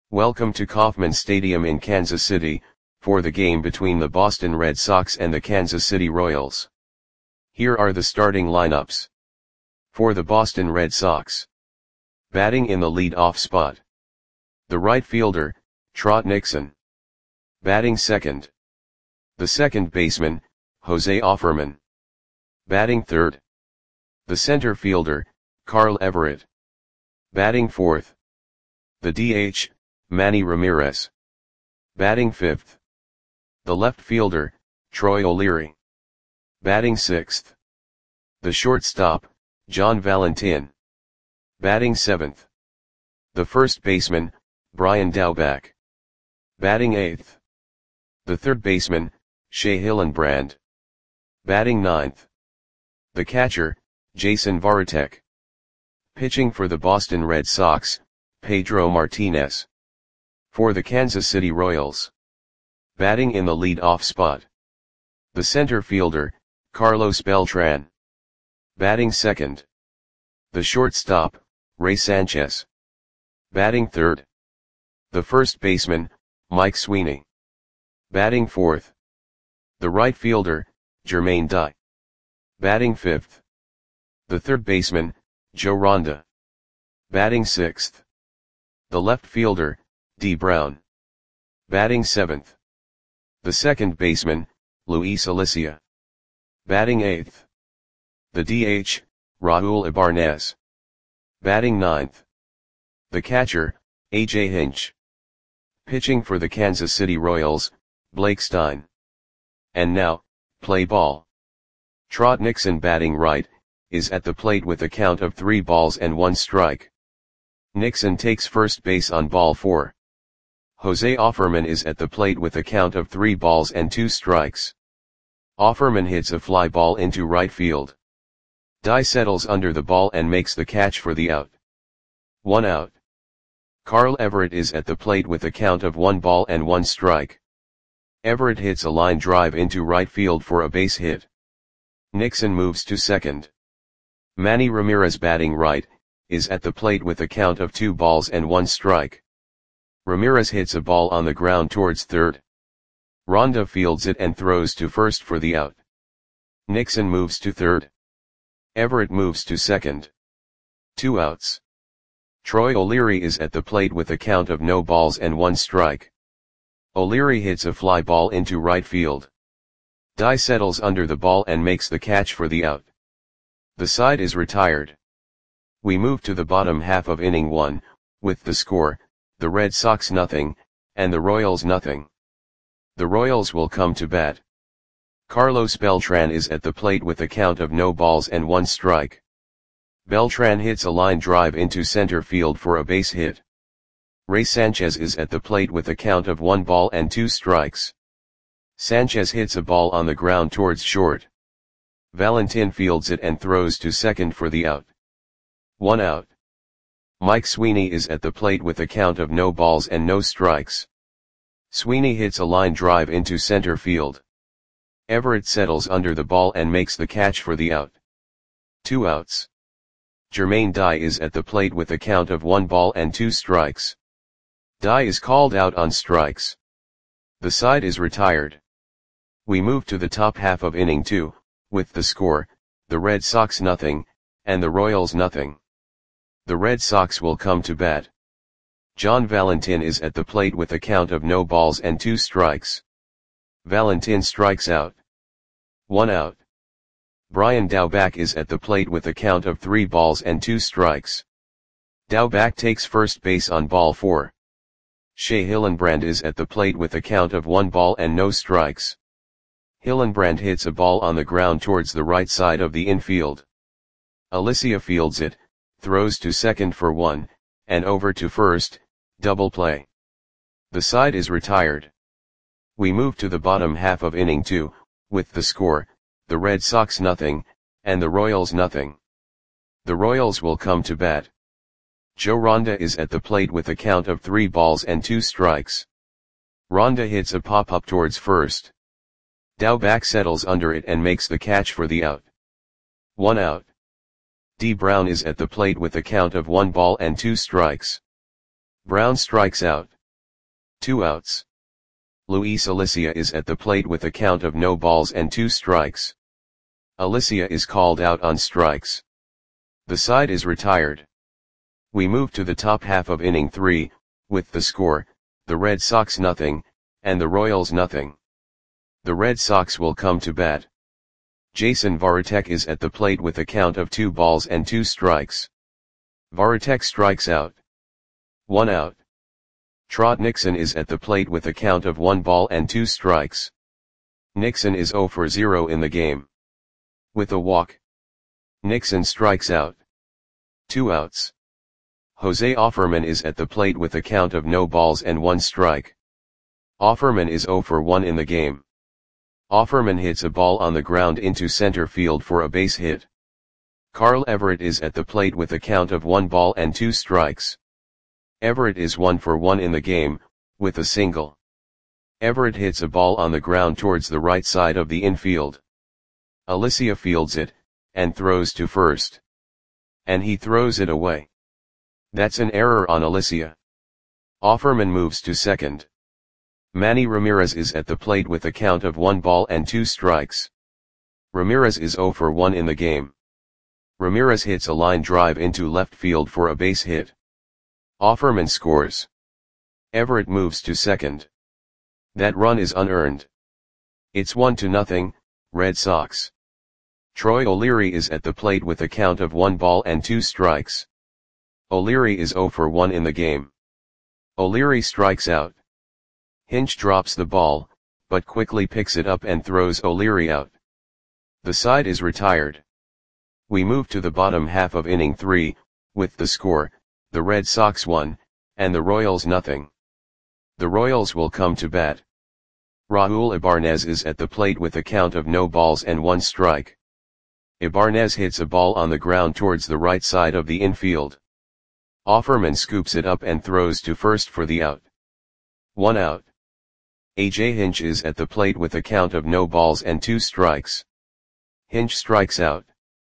Welcome to Kauffman Stadium in Kansas City, for the game between the Boston Red Sox and the Kansas City Royals. Here are the starting lineups. For the Boston Red Sox. Batting in the lead-off spot. The right fielder, Trot Nixon. Batting second. The second baseman, Jose Offerman. Batting third. The center fielder, Carl Everett. Batting fourth. The DH, Manny Ramirez. Batting fifth. The left fielder, Troy O'Leary. Batting sixth. The shortstop, John Valentin. Batting seventh. The first baseman, Brian Daubach. Batting eighth. The third baseman, Shea Hillenbrand. Batting ninth. The catcher, Jason Varitek. Pitching for the Boston Red Sox, Pedro Martinez. For the Kansas City Royals. Batting in the lead-off spot. The center fielder, Carlos Beltran. Batting second. The shortstop, Ray Sanchez. Batting third. The first baseman, Mike Sweeney. Batting fourth. The right fielder, Jermaine Dye. Batting fifth. The third baseman, Joe Ronda. Batting sixth. The left fielder, D. Brown. Batting seventh. The second baseman, Luis Alicia. Batting eighth. The DH, Raul Ibarnez. Batting ninth. The catcher, A.J. Hinch. Pitching for the Kansas City Royals, Blake Stein. And now, play ball. Trot Nixon batting right, is at the plate with a count of 3 balls and 1 strike. Nixon takes first base on ball 4. Jose Offerman is at the plate with a count of 3 balls and 2 strikes. Offerman hits a fly ball into right field. Dye settles under the ball and makes the catch for the out. 1 out. Carl Everett is at the plate with a count of 1 ball and 1 strike. Everett hits a line drive into right field for a base hit. Nixon moves to second. Manny Ramirez batting right, is at the plate with a count of 2 balls and 1 strike. Ramirez hits a ball on the ground towards third. Ronda fields it and throws to first for the out. Nixon moves to third. Everett moves to second. 2 outs. Troy O'Leary is at the plate with a count of no balls and 1 strike. O'Leary hits a fly ball into right field. Dye settles under the ball and makes the catch for the out. The side is retired. We move to the bottom half of inning 1, with the score, the Red Sox nothing, and the Royals nothing. The Royals will come to bat. Carlos Beltran is at the plate with a count of no balls and 1 strike. Beltran hits a line drive into center field for a base hit. Ray Sanchez is at the plate with a count of 1 ball and 2 strikes. Sanchez hits a ball on the ground towards short. Valentin fields it and throws to second for the out. 1 out. Mike Sweeney is at the plate with a count of no balls and no strikes. Sweeney hits a line drive into center field. Everett settles under the ball and makes the catch for the out. 2 outs. Jermaine Dye is at the plate with a count of 1 ball and 2 strikes. Dye is called out on strikes. The side is retired. We move to the top half of inning 2, with the score, the Red Sox nothing, and the Royals nothing. The Red Sox will come to bat. John Valentin is at the plate with a count of no balls and 2 strikes. Valentin strikes out. 1 out. Brian Daubach is at the plate with a count of 3 balls and 2 strikes. Daubach takes first base on ball 4. Shea Hillenbrand is at the plate with a count of 1 ball and no strikes. Hillenbrand hits a ball on the ground towards the right side of the infield. Alicia fields it, throws to second for 1, and over to first, double play. The side is retired. We move to the bottom half of inning 2, with the score, the Red Sox nothing, and the Royals nothing. The Royals will come to bat. Joe Ronda is at the plate with a count of 3 balls and 2 strikes. Ronda hits a pop-up towards first. Daubach settles under it and makes the catch for the out. 1 out. D. Brown is at the plate with a count of 1 ball and 2 strikes. Brown strikes out. 2 outs. Luis Alicia is at the plate with a count of no balls and 2 strikes. Alicia is called out on strikes. The side is retired. We move to the top half of inning 3, with the score, the Red Sox nothing, and the Royals nothing. The Red Sox will come to bat. Jason Varitek is at the plate with a count of 2 balls and 2 strikes. Varitek strikes out. 1 out. Trot Nixon is at the plate with a count of 1 ball and 2 strikes. Nixon is 0 for 0 in the game. With a walk. Nixon strikes out. 2 outs. Jose Offerman is at the plate with a count of no balls and 1 strike. Offerman is 0 for 1 in the game. Offerman hits a ball on the ground into center field for a base hit. Carl Everett is at the plate with a count of 1 ball and 2 strikes. Everett is 1 for 1 in the game, with a single. Everett hits a ball on the ground towards the right side of the infield. Alicia fields it, and throws to first. And he throws it away. That's an error on Alicia. Offerman moves to second. Manny Ramirez is at the plate with a count of 1 ball and 2 strikes. Ramirez is 0 for 1 in the game. Ramirez hits a line drive into left field for a base hit. Offerman scores. Everett moves to second. That run is unearned. It's 1-0, Red Sox. Troy O'Leary is at the plate with a count of 1 ball and 2 strikes. O'Leary is 0 for 1 in the game. O'Leary strikes out. Hinch drops the ball, but quickly picks it up and throws O'Leary out. The side is retired. We move to the bottom half of inning 3, with the score, the Red Sox 1, and the Royals nothing. The Royals will come to bat. Raul Ibarnez is at the plate with a count of no balls and 1 strike. Ibarnez hits a ball on the ground towards the right side of the infield. Offerman scoops it up and throws to first for the out. 1 out. A.J. Hinch is at the plate with a count of no balls and 2 strikes. Hinch strikes out.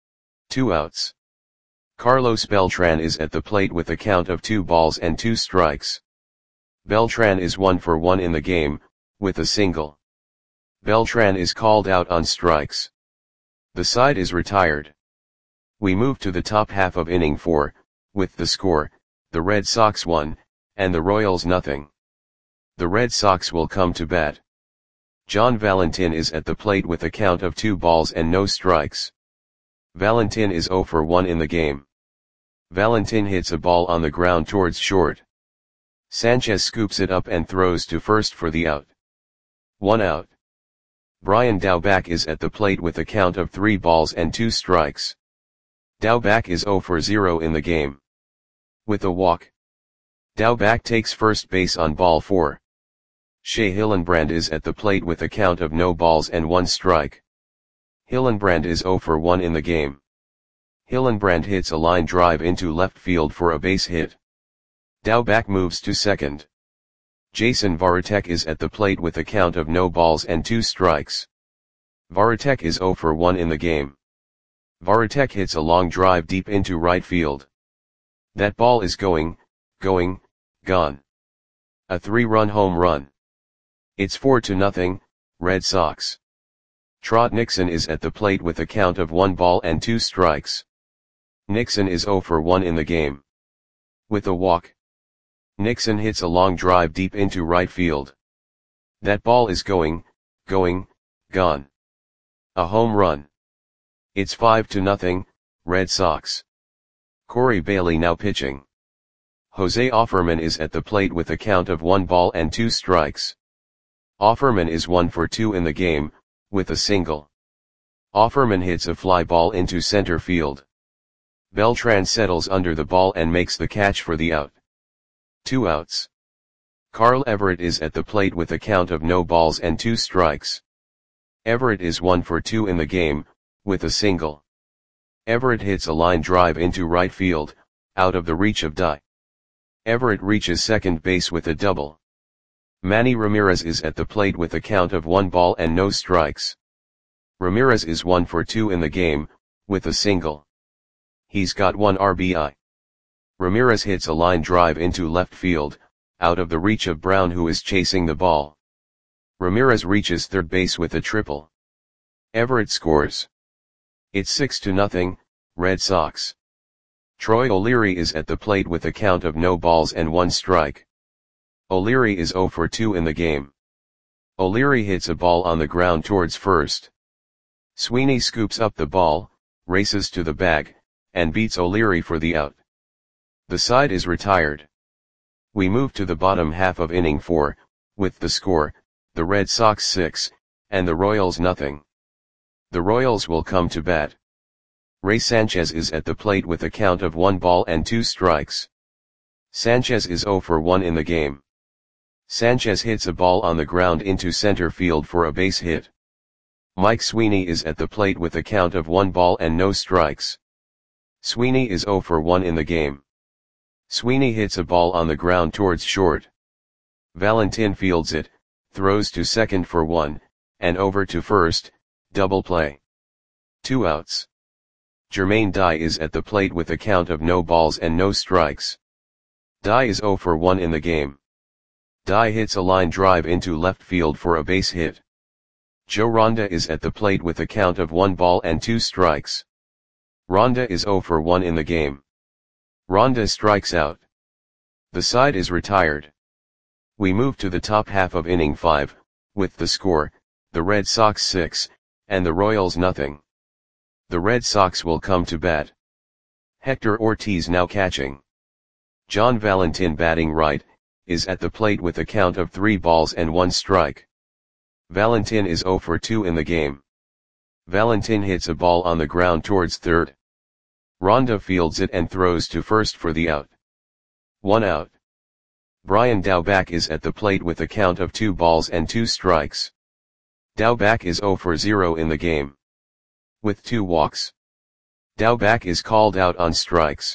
2 outs. Carlos Beltran is at the plate with a count of 2 balls and 2 strikes. Beltran is 1 for 1 in the game, with a single. Beltran is called out on strikes. The side is retired. We move to the top half of inning 4, with the score, the Red Sox 1, and the Royals nothing. The Red Sox will come to bat. John Valentin is at the plate with a count of 2 balls and no strikes. Valentin is 0 for 1 in the game. Valentin hits a ball on the ground towards short. Sanchez scoops it up and throws to first for the out. 1 out. Brian Daubach is at the plate with a count of 3 balls and 2 strikes. Daubach is 0 for 0 in the game. With a walk. Daubach takes first base on ball 4. Shea Hillenbrand is at the plate with a count of no balls and 1 strike. Hillenbrand is 0 for 1 in the game. Hillenbrand hits a line drive into left field for a base hit. Daubach moves to second. Jason Varitek is at the plate with a count of no balls and 2 strikes. Varitek is 0 for 1 in the game. Varitek hits a long drive deep into right field. That ball is gone. A 3-run home run. It's 4-0, Red Sox. Trot Nixon is at the plate with a count of 1 ball and 2 strikes. Nixon is 0 for 1 in the game. With a walk. Nixon hits a long drive deep into right field. That ball is gone. A home run. It's 5-0, Red Sox. Corey Bailey now pitching. Jose Offerman is at the plate with a count of 1 ball and 2 strikes. Offerman is 1 for 2 in the game, with a single. Offerman hits a fly ball into center field. Beltran settles under the ball and makes the catch for the out. 2 outs. Carl Everett is at the plate with a count of no balls and 2 strikes. Everett is 1 for 2 in the game, with a single. Everett hits a line drive into right field, out of the reach of Dye. Everett reaches second base with a double. Manny Ramirez is at the plate with a count of 1 ball and no strikes. Ramirez is 1 for 2 in the game, with a single. He's got 1 RBI. Ramirez hits a line drive into left field, out of the reach of Brown, who is chasing the ball. Ramirez reaches third base with a triple. Everett scores. It's 6-0, Red Sox. Troy O'Leary is at the plate with a count of no balls and 1 strike. O'Leary is 0 for 2 in the game. O'Leary hits a ball on the ground towards first. Sweeney scoops up the ball, races to the bag, and beats O'Leary for the out. The side is retired. We move to the bottom half of inning 4, with the score, the Red Sox 6, and the Royals nothing. The Royals will come to bat. Ray Sanchez is at the plate with a count of 1 ball and 2 strikes. Sanchez is 0 for 1 in the game. Sanchez hits a ball on the ground into center field for a base hit. Mike Sweeney is at the plate with a count of 1 ball and no strikes. Sweeney is 0 for 1 in the game. Sweeney hits a ball on the ground towards short. Valentin fields it, throws to second for 1, and over to first, double play. 2 outs. Jermaine Dye is at the plate with a count of no balls and no strikes. Dye is 0 for 1 in the game. Dye hits a line drive into left field for a base hit. Joe Ronda is at the plate with a count of 1 ball and 2 strikes. Ronda is 0 for 1 in the game. Ronda strikes out. The side is retired. We move to the top half of inning 5, with the score, the Red Sox 6, and the Royals nothing. The Red Sox will come to bat. Hector Ortiz now catching. John Valentin batting right, is at the plate with a count of 3 balls and 1 strike. Valentin is 0 for 2 in the game. Valentin hits a ball on the ground towards third. Ronda fields it and throws to first for the out. 1 out. Brian Daubach is at the plate with a count of 2 balls and 2 strikes. Daubach is 0 for 0 in the game. With 2 walks. Daubach is called out on strikes.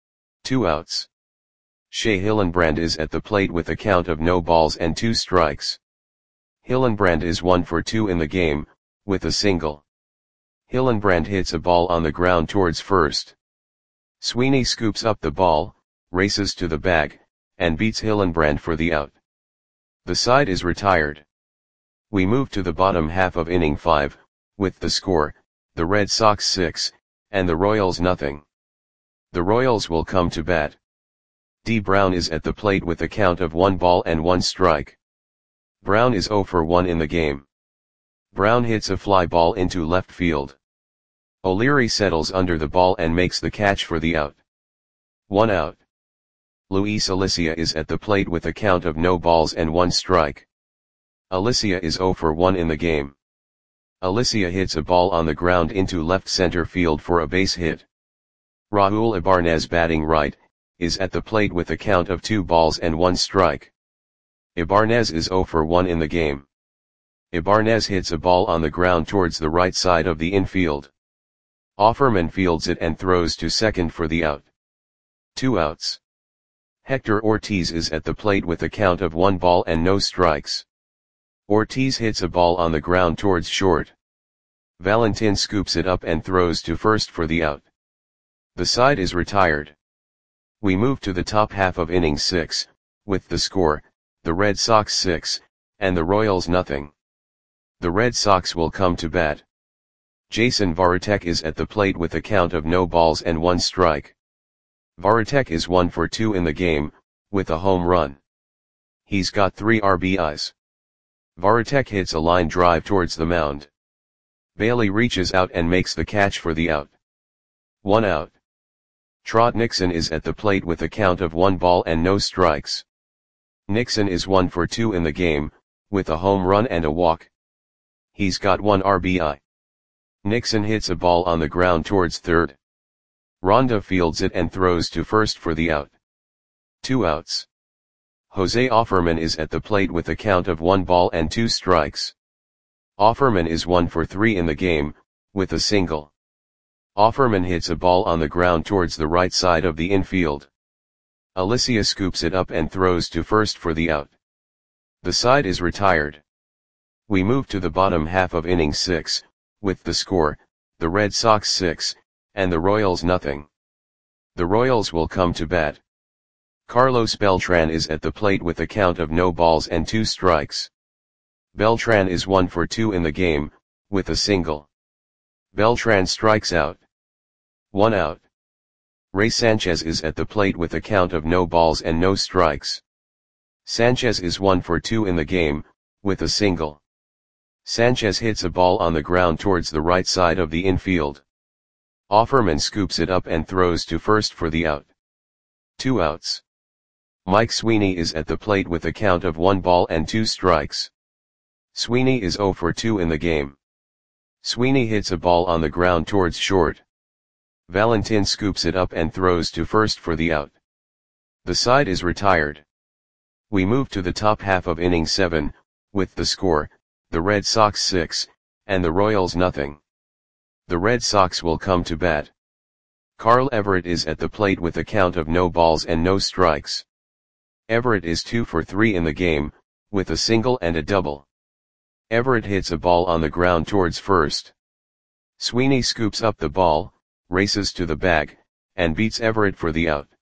2 outs. Shea Hillenbrand is at the plate with a count of no balls and 2 strikes. Hillenbrand is 1 for 2 in the game, with a single. Hillenbrand hits a ball on the ground towards first. Sweeney scoops up the ball, races to the bag, and beats Hillenbrand for the out. The side is retired. We move to the bottom half of inning 5, with the score, the Red Sox 6, and the Royals nothing. The Royals will come to bat. D. Brown is at the plate with a count of 1 ball and 1 strike. Brown is 0 for 1 in the game. Brown hits a fly ball into left field. O'Leary settles under the ball and makes the catch for the out. 1 out. Luis Alicia is at the plate with a count of no balls and 1 strike. Alicia is 0 for 1 in the game. Alicia hits a ball on the ground into left center field for a base hit. Raul Ibarnez batting right, is at the plate with a count of 2 balls and 1 strike. Ibarnez is 0 for 1 in the game. Ibarnez hits a ball on the ground towards the right side of the infield. Offerman fields it and throws to second for the out. 2 outs. Hector Ortiz is at the plate with a count of 1 ball and no strikes. Ortiz hits a ball on the ground towards short. Valentin scoops it up and throws to first for the out. The side is retired. We move to the top half of inning 6, with the score, the Red Sox 6, and the Royals nothing. The Red Sox will come to bat. Jason Varitek is at the plate with a count of no balls and 1 strike. Varitek is 1 for 2 in the game, with a home run. He's got 3 RBIs. Varitek hits a line drive towards the mound. Bailey reaches out and makes the catch for the out. 1 out. Trot Nixon is at the plate with a count of 1 ball and no strikes. Nixon is 1 for 2 in the game, with a home run and a walk. He's got 1 RBI. Nixon hits a ball on the ground towards third. Ronda fields it and throws to first for the out. 2 outs. Jose Offerman is at the plate with a count of 1 ball and 2 strikes. Offerman is 1 for 3 in the game, with a single. Offerman hits a ball on the ground towards the right side of the infield. Alicia scoops it up and throws to first for the out. The side is retired. We move to the bottom half of inning 6, with the score, the Red Sox 6, and the Royals nothing. The Royals will come to bat. Carlos Beltran is at the plate with a count of no balls and 2 strikes. Beltran is 1 for 2 in the game, with a single. Beltran strikes out. 1 out. Ray Sanchez is at the plate with a count of no balls and no strikes. Sanchez is 1 for 2 in the game, with a single. Sanchez hits a ball on the ground towards the right side of the infield. Offerman scoops it up and throws to first for the out. 2 outs. Mike Sweeney is at the plate with a count of 1 ball and 2 strikes. Sweeney is 0 for 2 in the game. Sweeney hits a ball on the ground towards short. Valentin scoops it up and throws to first for the out. The side is retired. We move to the top half of inning 7, with the score, the Red Sox 6, and the Royals nothing. The Red Sox will come to bat. Carl Everett is at the plate with a count of no balls and no strikes. Everett is 2 for 3 in the game, with a single and a double. Everett hits a ball on the ground towards first. Sweeney scoops up the ball, races to the bag, and beats Everett for the out.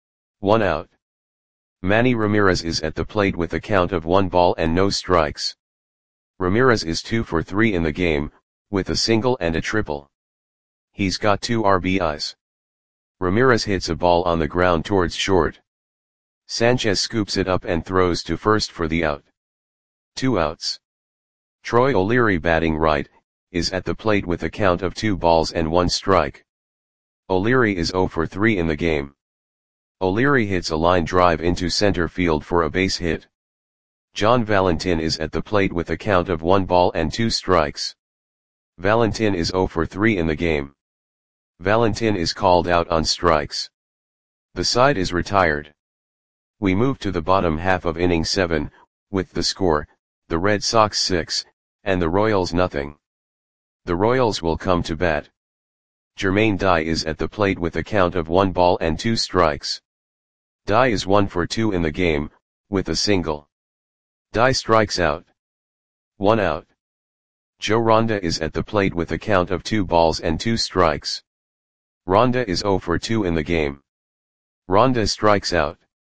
1 out. Manny Ramirez is at the plate with a count of 1 ball and no strikes. Ramirez is 2 for 3 in the game, with a single and a triple. He's got 2 RBIs. Ramirez hits a ball on the ground towards short. Sanchez scoops it up and throws to first for the out. 2 outs. Troy O'Leary, batting right, is at the plate with a count of 2 balls and 1 strike. O'Leary is 0 for 3 in the game. O'Leary hits a line drive into center field for a base hit. John Valentin is at the plate with a count of 1 ball and 2 strikes. Valentin is 0 for 3 in the game. Valentin is called out on strikes. The side is retired. We move to the bottom half of inning 7, with the score, the Red Sox 6, and the Royals nothing. The Royals will come to bat. Jermaine Dye is at the plate with a count of 1 ball and 2 strikes. Dye is 1 for 2 in the game, with a single. Dye strikes out. 1 out. Joe Ronda is at the plate with a count of 2 balls and 2 strikes. Ronda is 0 for 2 in the game. Ronda strikes out.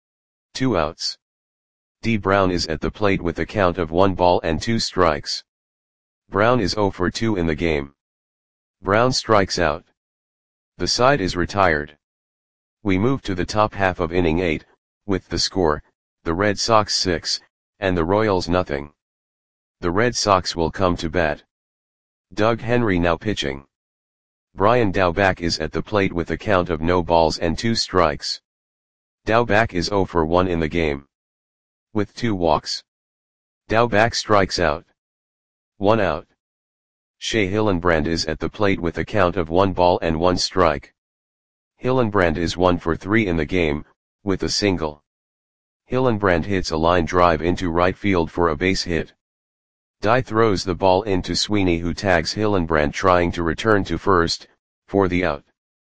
2 outs. D. Brown is at the plate with a count of 1 ball and 2 strikes. Brown is 0 for 2 in the game. Brown strikes out. The side is retired. We move to the top half of inning 8, with the score, the Red Sox 6, and the Royals nothing. The Red Sox will come to bat. Doug Henry now pitching. Brian Daubach is at the plate with a count of no balls and 2 strikes. Daubach is 0 for 1 in the game. With 2 walks. Daubach strikes out. 1 out. Shea Hillenbrand is at the plate with a count of 1 ball and 1 strike. Hillenbrand is 1 for 3 in the game, with a single. Hillenbrand hits a line drive into right field for a base hit. Dye throws the ball into Sweeney, who tags Hillenbrand trying to return to first, for the out.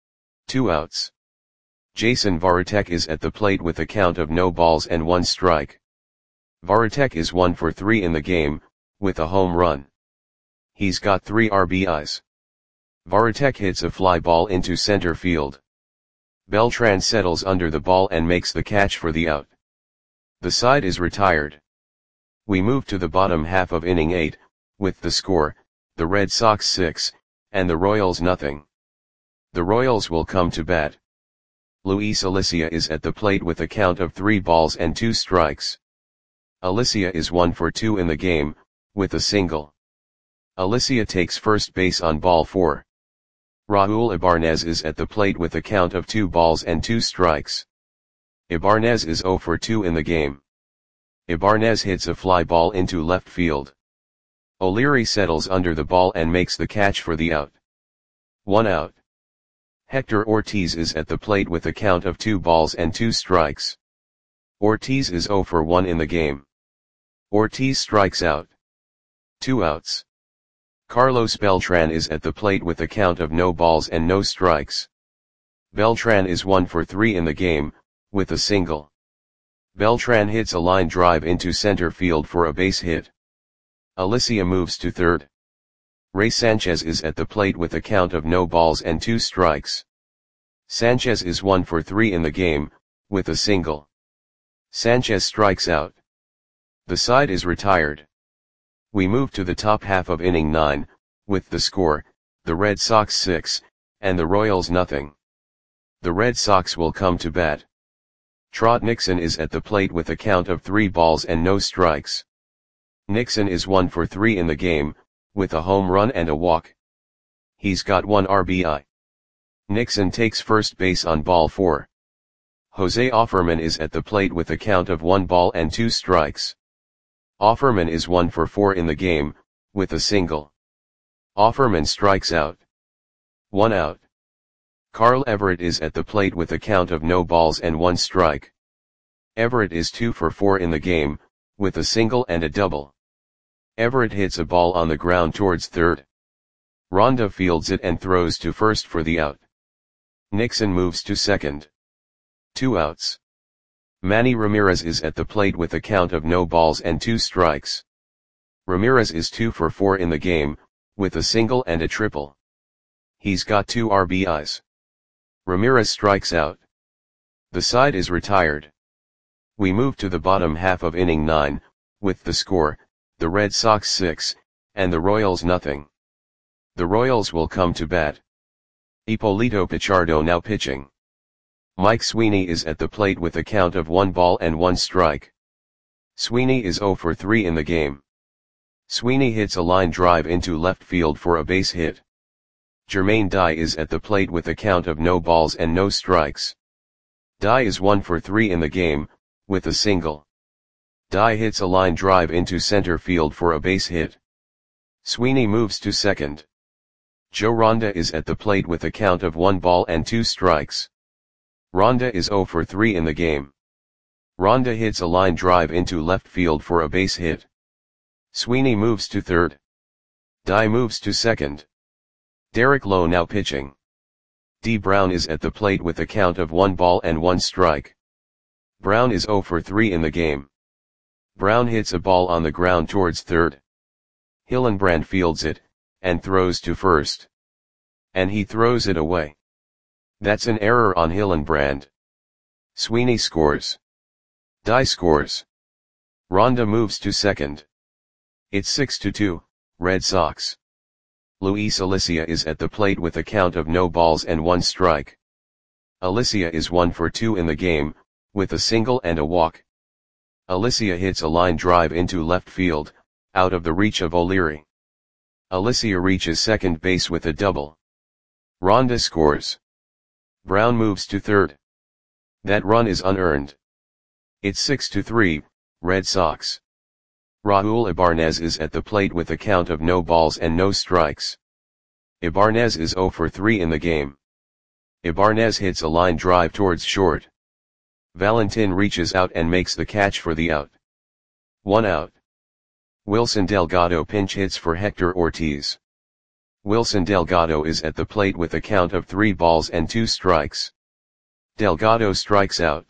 2 outs. Jason Varitek is at the plate with a count of no balls and 1 strike. Varitek is 1 for 3 in the game, with a home run. He's got 3 RBIs. Varitek hits a fly ball into center field. Beltran settles under the ball and makes the catch for the out. The side is retired. We move to the bottom half of inning 8, with the score, the Red Sox 6, and the Royals nothing. The Royals will come to bat. Luis Alicia is at the plate with a count of 3 balls and 2 strikes. Alicia is 1 for 2 in the game, with a single. Alicia takes first base on ball 4. Raul Ibanez is at the plate with a count of 2 balls and 2 strikes. Ibanez is 0 for 2 in the game. Ibanez hits a fly ball into left field. O'Leary settles under the ball and makes the catch for the out. 1 out. Hector Ortiz is at the plate with a count of 2 balls and 2 strikes. Ortiz is 0 for 1 in the game. Ortiz strikes out. 2 outs. Carlos Beltran is at the plate with a count of no balls and no strikes. Beltran is 1 for 3 in the game, with a single. Beltran hits a line drive into center field for a base hit. Alicia moves to third. Ray Sanchez is at the plate with a count of no balls and 2 strikes. Sanchez is 1 for 3 in the game, with a single. Sanchez strikes out. The side is retired. We move to the top half of inning 9, with the score, the Red Sox 6, and the Royals nothing. The Red Sox will come to bat. Trot Nixon is at the plate with a count of 3 balls and no strikes. Nixon is 1 for 3 in the game, with a home run and a walk. He's got 1 RBI. Nixon takes first base on ball 4. Jose Offerman is at the plate with a count of 1 ball and 2 strikes. Offerman is 1 for 4 in the game, with a single. Offerman strikes out. 1 out. Carl Everett is at the plate with a count of no balls and 1 strike. Everett is 2 for 4 in the game, with a single and a double. Everett hits a ball on the ground towards third. Ronda fields it and throws to first for the out. Nixon moves to second. 2 outs. Manny Ramirez is at the plate with a count of no balls and 2 strikes. Ramirez is 2 for 4 in the game, with a single and a triple. He's got 2 RBIs. Ramirez strikes out. The side is retired. We move to the bottom half of inning 9, with the score, the Red Sox 6, and the Royals nothing. The Royals will come to bat. Ippolito Pichardo now pitching. Mike Sweeney is at the plate with a count of 1 ball and 1 strike. Sweeney is 0 for 3 in the game. Sweeney hits a line drive into left field for a base hit. Jermaine Dye is at the plate with a count of no balls and no strikes. Dye is 1 for 3 in the game, with a single. Dye hits a line drive into center field for a base hit. Sweeney moves to second. Joe Ronda is at the plate with a count of 1 ball and 2 strikes. Ronda is 0 for 3 in the game. Ronda hits a line drive into left field for a base hit. Sweeney moves to third. Dye moves to second. Derek Lowe now pitching. D. Brown is at the plate with a count of 1 ball and 1 strike. Brown is 0 for 3 in the game. Brown hits a ball on the ground towards third. Hillenbrand fields it, and throws to first. And he throws it away. That's an error on Hillenbrand. Sweeney scores. Dye scores. Ronda moves to second. It's 6-2, Red Sox. Luis Alicia is at the plate with a count of no balls and 1 strike. Alicia is 1 for 2 in the game, with a single and a walk. Alicia hits a line drive into left field, out of the reach of O'Leary. Alicia reaches second base with a double. Ronda scores. Brown moves to third. That run is unearned. It's 6-3, Red Sox. Raul Ibanez is at the plate with a count of no balls and no strikes. Ibanez is 0 for 3 in the game. Ibanez hits a line drive towards short. Valentin reaches out and makes the catch for the out. 1 out. Wilson Delgado pinch hits for Hector Ortiz. Wilson Delgado is at the plate with a count of 3 balls and 2 strikes. Delgado strikes out.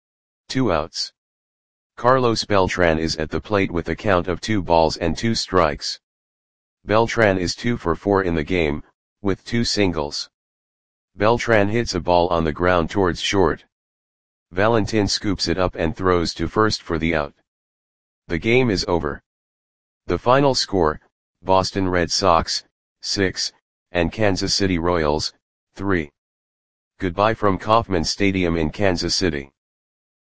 2 outs. Carlos Beltran is at the plate with a count of 2 balls and 2 strikes. Beltran is 2 for 4 in the game, with 2 singles. Beltran hits a ball on the ground towards short. Valentin scoops it up and throws to first for the out. The game is over. The final score, Boston Red Sox, 6, and Kansas City Royals, 3. Goodbye from Kauffman Stadium in Kansas City.